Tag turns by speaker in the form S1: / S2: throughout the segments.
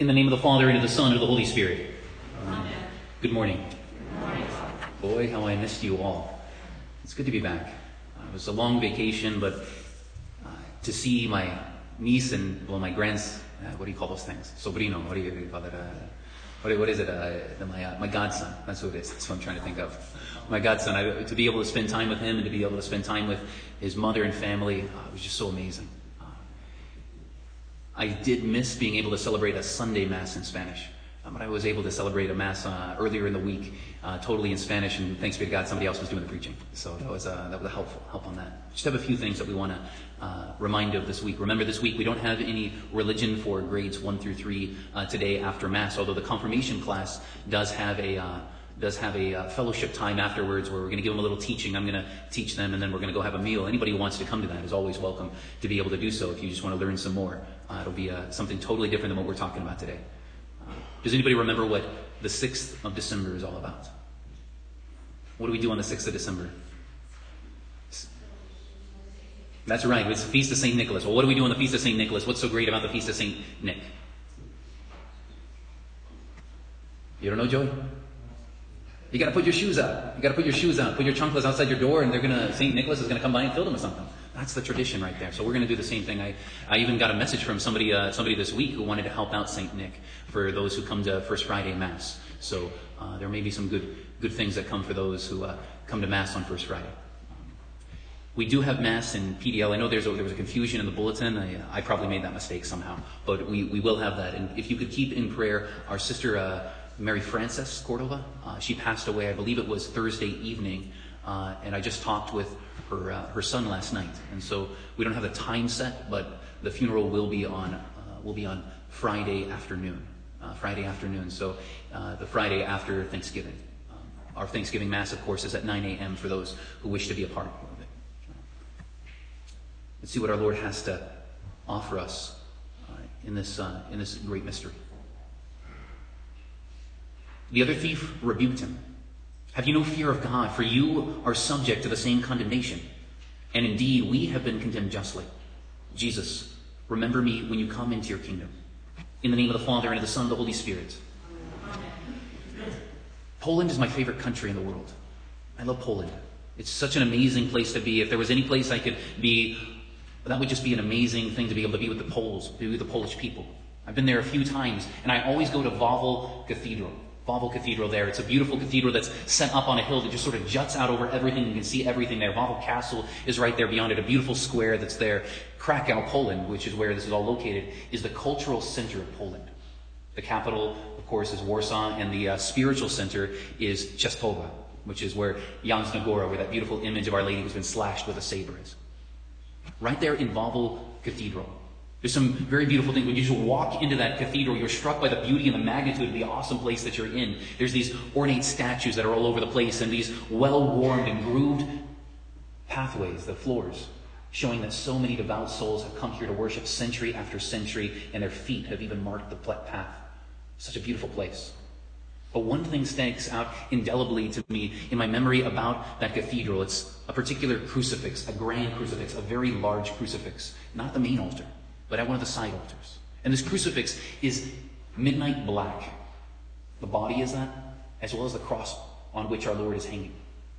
S1: In the name of the Father, and of the Son, and of the Holy Spirit.
S2: Amen.
S1: Good morning.
S2: Good morning.
S1: Boy, how I missed you all. It's good to be back. It was a long vacation, but to see my niece and, well, my what do you call those things? Sobrino, what do you call that? What is it? My godson. That's who it is. That's what I'm trying to think of. My godson. To be able to spend time with him and to be able to spend time with his mother and family, it was just so amazing. I did miss being able to celebrate a Sunday Mass in Spanish. But I was able to celebrate a Mass earlier in the week, totally in Spanish, and thanks be to God, somebody else was doing the preaching. So that was a help on that. Just have a few things that we want to remind of this week. Remember, this week we don't have any religion for grades 1 through 3 today after Mass, although the confirmation class does have a fellowship time afterwards where we're going to give them a little teaching. I'm going to teach them, and then we're going to go have a meal. Anybody who wants to come to that is always welcome to be able to do so if you just want to learn some more. It'll be something totally different than what we're talking about today. Does anybody remember what the 6th of December is all about? What do we do on the 6th of December? That's right, it's the Feast of St. Nicholas. Well, what do we do on the Feast of St. Nicholas? What's so great about the Feast of St. Nick? You don't know, Joey? You got to put your shoes out. You got to put your shoes out. Put your chanclas outside your door, and St. Nicholas is going to come by and fill them with something. That's the tradition right there. So we're going to do the same thing. I even got a message from somebody this week who wanted to help out St. Nick for those who come to First Friday Mass. So there may be some good things that come for those who come to Mass on First Friday. We do have Mass in PDL. I know there was a confusion in the bulletin. I probably made that mistake somehow. But we will have that. And if you could keep in prayer our sister Mary Frances Cordova. She passed away, I believe it was Thursday evening. And I just talked with her son last night. And so we don't have the time set, but the funeral will be on Friday afternoon. So the Friday after Thanksgiving. Our Thanksgiving Mass, of course, is at 9 a.m. for those who wish to be a part of it. Let's see what our Lord has to offer us in this great mystery. The other thief rebuked him. Have you no fear of God? For you are subject to the same condemnation. And indeed, we have been condemned justly. Jesus, remember me when you come into your kingdom. In the name of the Father, and of the Son, and of the Holy Spirit. Amen. Poland is my favorite country in the world. I love Poland. It's such an amazing place to be. If there was any place I could be, that would just be an amazing thing to be able to be with the Poles, be with the Polish people. I've been there a few times, and I always go to Wawel Cathedral. Wawel Cathedral there. It's a beautiful cathedral that's set up on a hill that just sort of juts out over everything. You can see everything there. Wawel Castle is right there beyond it, a beautiful square that's there. Krakow, Poland, which is where this is all located, is the cultural center of Poland. The capital, of course, is Warsaw, and the spiritual center is Częstochowa, which is where Jasna Góra, where that beautiful image of Our Lady who's been slashed with a saber is. Right there in Wawel Cathedral. There's some very beautiful things. When you just walk into that cathedral, you're struck by the beauty and the magnitude of the awesome place that you're in. There's these ornate statues that are all over the place and these well-worn and grooved pathways, the floors, showing that so many devout souls have come here to worship century after century, and their feet have even marked the path. Such a beautiful place. But one thing sticks out indelibly to me in my memory about that cathedral. It's a particular crucifix, a grand crucifix, a very large crucifix, not the main altar, but at one of the side altars. And this crucifix is midnight black. The body is that, as well as the cross on which our Lord is hanging.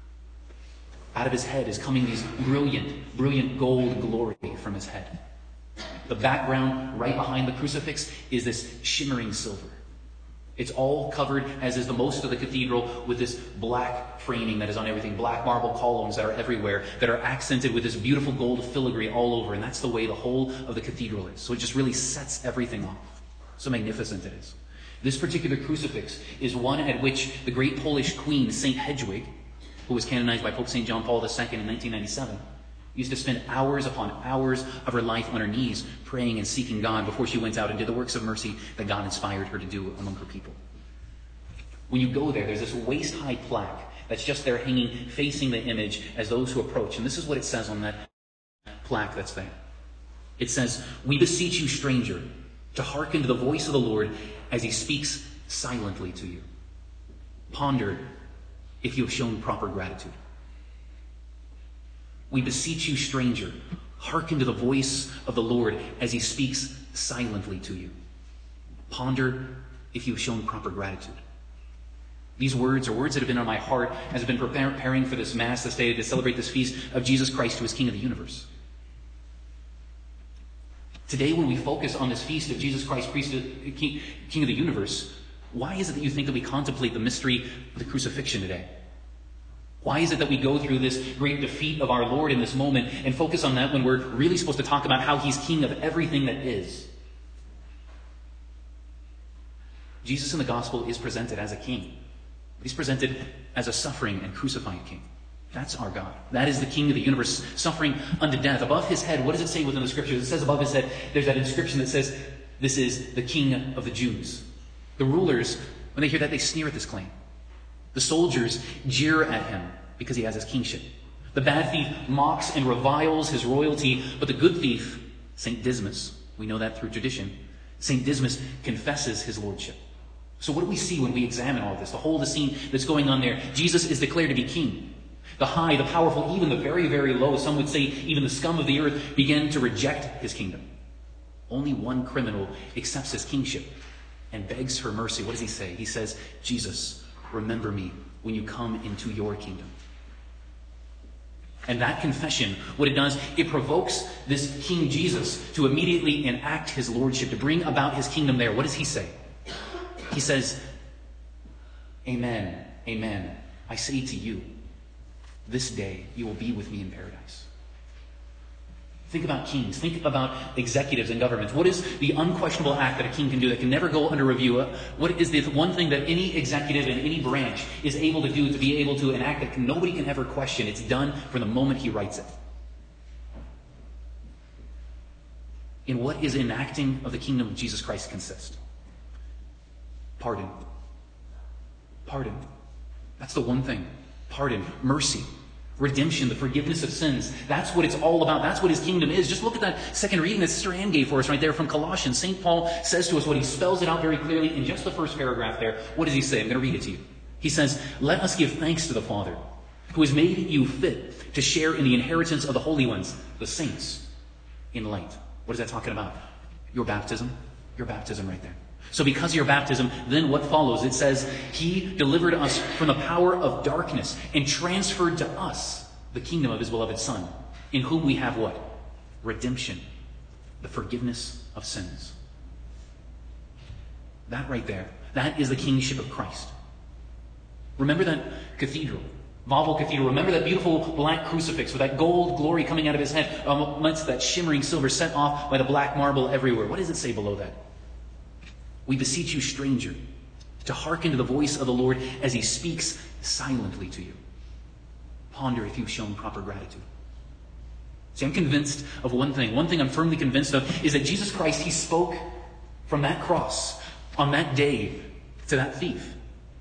S1: Out of his head is coming these brilliant gold glory from his head. The background right behind the crucifix is this shimmering silver. It's all covered, as is the most of the cathedral, with this black framing that is on everything, black marble columns that are everywhere, that are accented with this beautiful gold filigree all over, and that's the way the whole of the cathedral is. So it just really sets everything off. So magnificent it is. This particular crucifix is one at which the great Polish queen, St. Hedwig, who was canonized by Pope St. John Paul II in 1997, used to spend hours upon hours of her life on her knees praying and seeking God before she went out and did the works of mercy that God inspired her to do among her people. When you go there, there's this waist-high plaque that's just there hanging, facing the image as those who approach. And this is what it says on that plaque that's there. It says, "We beseech you, stranger, to hearken to the voice of the Lord as he speaks silently to you. Ponder if you have shown proper gratitude. We beseech you, stranger, hearken to the voice of the Lord as he speaks silently to you. Ponder if you have shown proper gratitude. These words are words that have been on my heart as I've been preparing for this Mass this day to celebrate this feast of Jesus Christ, who is King of the universe. Today, when we focus on this feast of Jesus Christ, King of the universe, why is it that you think that we contemplate the mystery of the crucifixion today? Why is it that we go through this great defeat of our Lord in this moment and focus on that when we're really supposed to talk about how he's king of everything that is? Jesus in the gospel is presented as a king. He's presented as a suffering and crucified king. That's our God. That is the King of the universe, suffering unto death. Above his head, what does it say within the scriptures? It says above his head, there's that inscription that says, this is the King of the Jews. The rulers, when they hear that, they sneer at this claim. The soldiers jeer at him because he has his kingship. The bad thief mocks and reviles his royalty, but the good thief, St. Dismas, we know that through tradition, St. Dismas confesses his lordship. So what do we see when we examine all of this? The whole of the scene that's going on there. Jesus is declared to be king. The high, the powerful, even the very, very low, some would say even the scum of the earth, begin to reject his kingdom. Only one criminal accepts his kingship and begs for mercy. What does he say? He says, Jesus, remember me when you come into your kingdom. And that confession, what it does, it provokes this King Jesus to immediately enact his lordship, to bring about his kingdom there. What does he say? He says, Amen, amen, I say to you, this day you will be with me in paradise. Think about kings. Think about executives and governments. What is the unquestionable act that a king can do that can never go under review? What is the one thing that any executive in any branch is able to do to be able to enact that nobody can ever question? It's done from the moment he writes it. In what is enacting of the kingdom of Jesus Christ consist? Pardon. Pardon. That's the one thing. Pardon. Mercy. Redemption. The forgiveness of sins. That's what it's all about. That's what his kingdom is. Just look at that second reading that Sister Ann gave for us right there from Colossians. St. Paul says to us what he spells it out very clearly in just the first paragraph there. What does he say? I'm going to read it to you. He says, let us give thanks to the Father who has made you fit to share in the inheritance of the holy ones, the saints, in light. What is that talking about? Your baptism. Your baptism right there. So because of your baptism, then what follows? It says, he delivered us from the power of darkness and transferred to us the kingdom of his beloved Son, in whom we have what? Redemption, the forgiveness of sins. That right there, that is the kingship of Christ. Remember that cathedral, Wawel Cathedral. Remember that beautiful black crucifix with that gold glory coming out of his head amongst that shimmering silver set off by the black marble everywhere. What does it say below that? We beseech you, stranger, to hearken to the voice of the Lord as he speaks silently to you. Ponder if you've shown proper gratitude. See, I'm convinced of one thing. One thing I'm firmly convinced of is that Jesus Christ, he spoke from that cross on that day to that thief.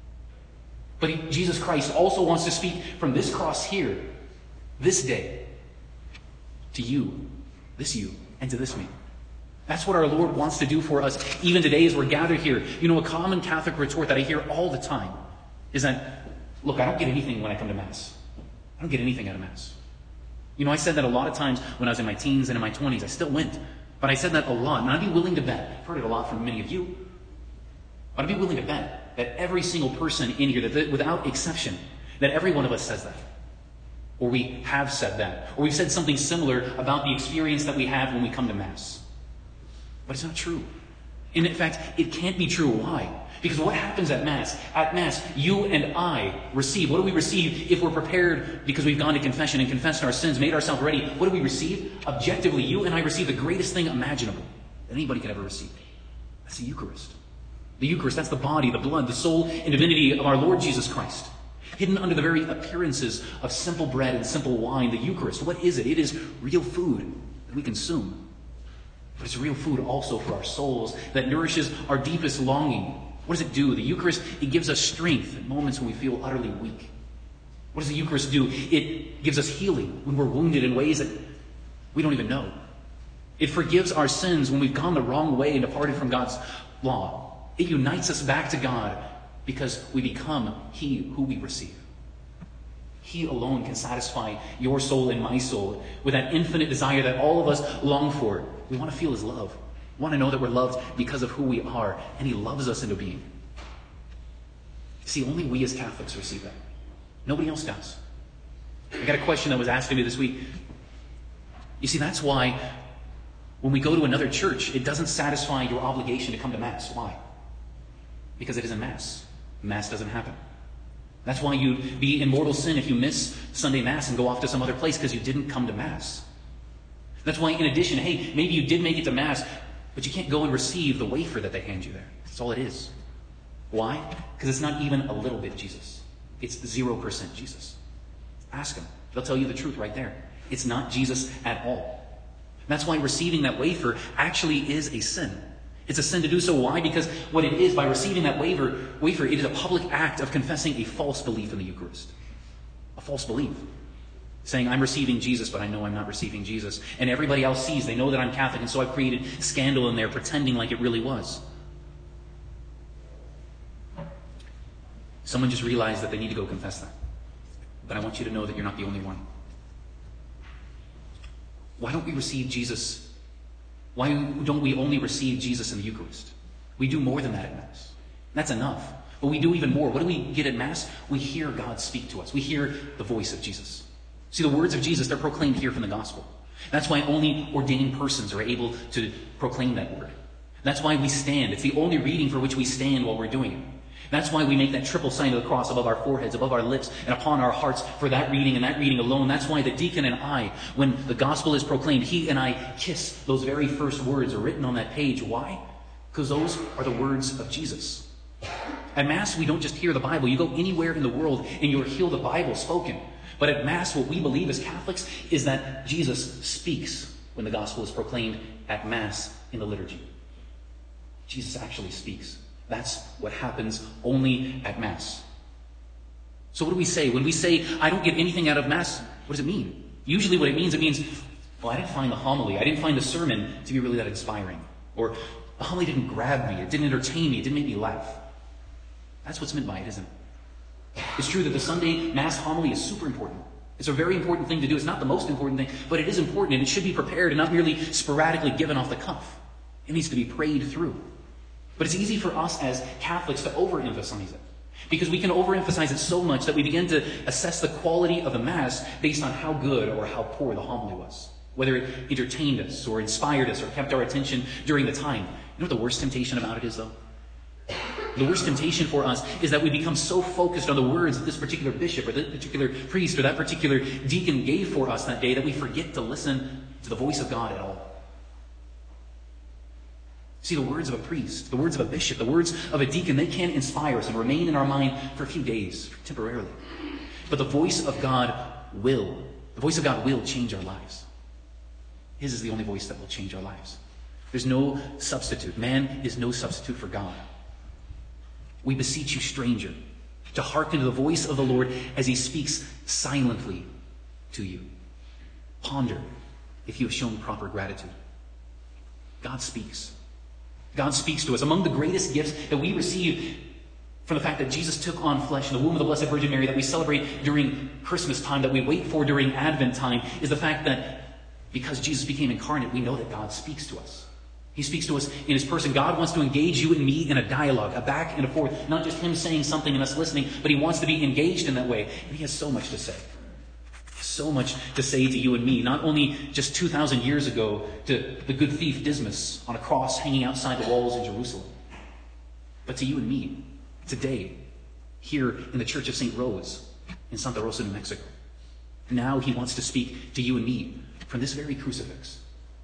S1: But Jesus Christ also wants to speak from this cross here, this day, to you, and to this me. That's what our Lord wants to do for us even today as we're gathered here. You know, a common Catholic retort that I hear all the time is that, look, I don't get anything when I come to Mass. I don't get anything out of Mass. You know, I said that a lot of times when I was in my teens and in my 20s. I still went. But I said that a lot. And I'd be willing to bet, I've heard it a lot from many of you, but I'd be willing to bet that every single person in here, that without exception, that every one of us says that. Or we have said that. Or we've said something similar about the experience that we have when we come to Mass. But it's not true. And in fact, it can't be true. Why? Because what happens at Mass? At Mass, you and I receive. What do we receive if we're prepared because we've gone to confession and confessed our sins, made ourselves ready? What do we receive? Objectively, you and I receive the greatest thing imaginable that anybody could ever receive. That's the Eucharist. The Eucharist, that's the body, the blood, the soul, and divinity of our Lord Jesus Christ. Hidden under the very appearances of simple bread and simple wine, the Eucharist. What is it? It is real food that we consume. But it's real food also for our souls that nourishes our deepest longing. What does it do? The Eucharist, it gives us strength in moments when we feel utterly weak. What does the Eucharist do? It gives us healing when we're wounded in ways that we don't even know. It forgives our sins when we've gone the wrong way and departed from God's law. It unites us back to God because we become He who we receive. He alone can satisfy your soul and my soul with that infinite desire that all of us long for. We want to feel His love. want to know that we're loved because of who we are, and he loves us into being. See, only we as Catholics receive that. Nobody else does. I got a question that was asked of me this week. You see, that's why when we go to another church, it doesn't satisfy your obligation to come to Mass. Why? Because it isn't Mass. Mass doesn't happen. That's why you'd be in mortal sin if you miss Sunday Mass and go off to some other place, because you didn't come to Mass. That's why, in addition, hey, maybe you did make it to Mass, but you can't go and receive the wafer that they hand you there. That's all it is. Why? Because it's not even a little bit Jesus. It's 0% Jesus. Ask them. They'll tell you the truth right there. It's not Jesus at all. That's why receiving that wafer actually is a sin. It's a sin to do so. Why? Because what it is, by receiving that wafer, it is a public act of confessing a false belief in the Eucharist. A false belief. Saying, I'm receiving Jesus, but I know I'm not receiving Jesus. And everybody else sees, they know that I'm Catholic, and so I've created scandal in there, pretending like it really was. Someone just realized that they need to go confess that. But I want you to know that you're not the only one. Why don't we receive Jesus? Why don't we only receive Jesus in the Eucharist? We do more than that at Mass. That's enough. But we do even more. What do we get at Mass? We hear God speak to us. We hear the voice of Jesus. See, the words of Jesus, they're proclaimed here from the Gospel. That's why only ordained persons are able to proclaim that word. That's why we stand. It's the only reading for which we stand while we're doing it. That's why we make that triple sign of the cross above our foreheads, above our lips, and upon our hearts for that reading and that reading alone. That's why the deacon and I, when the gospel is proclaimed, he and I kiss those very first words written on that page. Why? Because those are the words of Jesus. At Mass, we don't just hear the Bible. You go anywhere in the world and you'll hear the Bible spoken. But at Mass, what we believe as Catholics is that Jesus speaks when the gospel is proclaimed at Mass in the liturgy. Jesus actually speaks. That's what happens only at Mass. So what do we say? When we say, I don't get anything out of Mass, what does it mean? Usually what it means, well, I didn't find the homily, I didn't find the sermon to be really that inspiring. Or the homily didn't grab me, it didn't entertain me, it didn't make me laugh. That's what's meant by it, isn't it? It's true that the Sunday Mass homily is super important. It's a very important thing to do. It's not the most important thing, but it is important, and it should be prepared and not merely sporadically given off the cuff. It needs to be prayed through. But it's easy for us as Catholics to overemphasize it. Because we can overemphasize it so much that we begin to assess the quality of the Mass based on how good or how poor the homily was. Whether it entertained us or inspired us or kept our attention during the time. You know what the worst temptation about it is, though? The worst temptation for us is that we become so focused on the words that this particular bishop or this particular priest or that particular deacon gave for us that day that we forget to listen to the voice of God at all. See, the words of a priest, the words of a bishop, the words of a deacon, they can inspire us and remain in our mind for a few days, temporarily. But the voice of God will change our lives. His is the only voice that will change our lives. There's no substitute. Man is no substitute for God. We beseech you, stranger, to hearken to the voice of the Lord as he speaks silently to you. Ponder if you have shown proper gratitude. God speaks. God speaks to us. Among the greatest gifts that we receive from the fact that Jesus took on flesh in the womb of the Blessed Virgin Mary, that we celebrate during Christmas time, that we wait for during Advent time, is the fact that because Jesus became incarnate, we know that God speaks to us. He speaks to us in his person. God wants to engage you and me in a dialogue, a back and a forth. Not just him saying something and us listening, but he wants to be engaged in that way. And he has so much to say. So much to say to you and me, not only just 2,000 years ago to the good thief Dismas on a cross hanging outside the walls in Jerusalem, but to you and me today, here in the Church of St. Rose in Santa Rosa, New Mexico. Now he wants to speak to you and me from this very crucifix.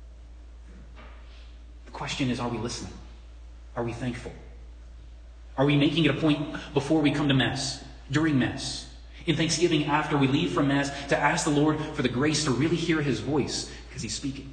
S1: The question is, are we listening? Are we thankful? Are we making it a point before we come to Mass, during Mass, in Thanksgiving after we leave from Mass, to ask the Lord for the grace to really hear his voice because he's speaking?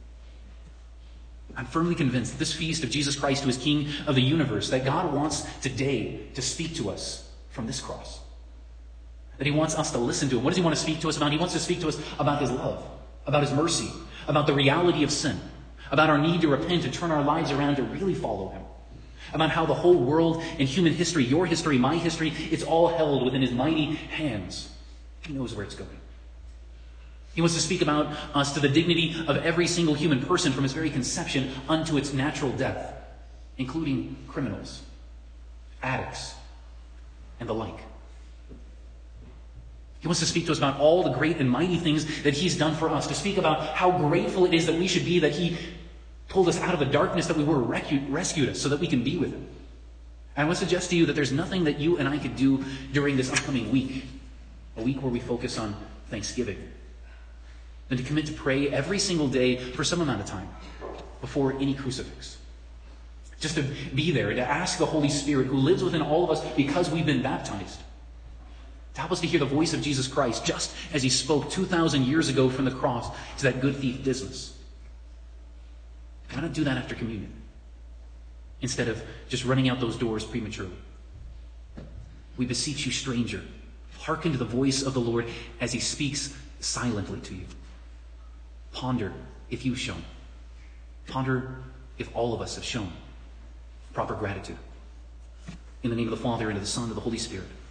S1: I'm firmly convinced that this feast of Jesus Christ, who is King of the universe, that God wants today to speak to us from this cross. That he wants us to listen to him. What does he want to speak to us about? He wants to speak to us about his love, about his mercy, about the reality of sin, about our need to repent and turn our lives around to really follow him, about how the whole world and human history, your history, my history, it's all held within his mighty hands. He knows where it's going. He wants to speak about us to the dignity of every single human person from its very conception unto its natural death, including criminals, addicts, and the like. He wants to speak to us about all the great and mighty things that he's done for us, to speak about how grateful it is that we should be that he pulled us out of the darkness that we were, rescued us so that we can be with him. And I want to suggest to you that there's nothing that you and I could do during this upcoming week, a week where we focus on Thanksgiving, than to commit to pray every single day for some amount of time before any crucifix. Just to be there and to ask the Holy Spirit, who lives within all of us because we've been baptized, to help us to hear the voice of Jesus Christ, just as he spoke 2,000 years ago from the cross to that good thief Dismas. Why not do that after communion, instead of just running out those doors prematurely? We beseech you, stranger, hearken to the voice of the Lord as he speaks silently to you. Ponder if you've shown. Ponder if all of us have shown proper gratitude. In the name of the Father, and of the Son, and of the Holy Spirit.